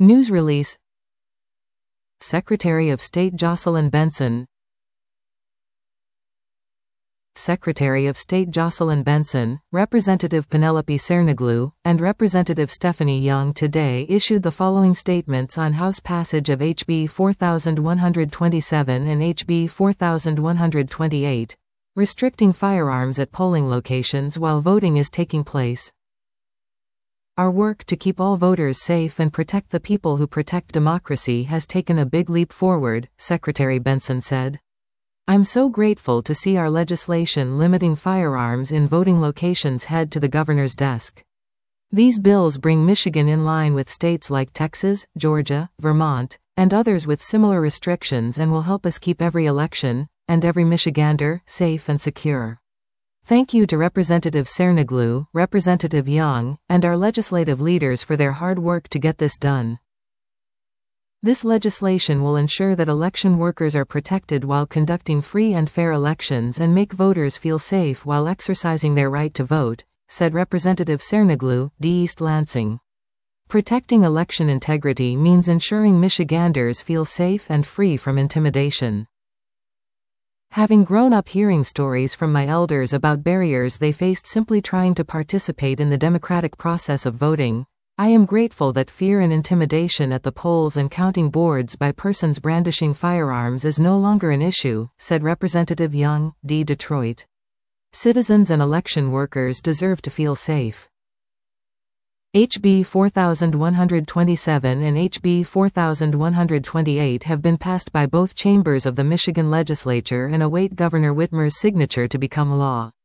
News release. Secretary of State Jocelyn Benson. Secretary of State Jocelyn Benson, Representative Penelope Cernoglu, and Representative Stephanie Young today issued the following statements on House passage of HB 4127 and HB 4128, restricting firearms at polling locations while voting is taking place. Our work to keep all voters safe and protect the people who protect democracy has taken a big leap forward, Secretary Benson said. I'm so grateful to see our legislation limiting firearms in voting locations head to the governor's desk. These bills bring Michigan in line with states like Texas, Georgia, Vermont, and others with similar restrictions and will help us keep every election, and every Michigander, safe and secure. Thank you to Representative Cernoglu, Representative Young, and our legislative leaders for their hard work to get this done. This legislation will ensure that election workers are protected while conducting free and fair elections and make voters feel safe while exercising their right to vote, said Representative Cernoglu, D. East Lansing. Protecting election integrity means ensuring Michiganders feel safe and free from intimidation. Having grown up hearing stories from my elders about barriers they faced simply trying to participate in the democratic process of voting, I am grateful that fear and intimidation at the polls and counting boards by persons brandishing firearms is no longer an issue, said Representative Young, D. Detroit. Citizens and election workers deserve to feel safe. HB 4127 and HB 4128 have been passed by both chambers of the Michigan legislature and await Governor Whitmer's signature to become law.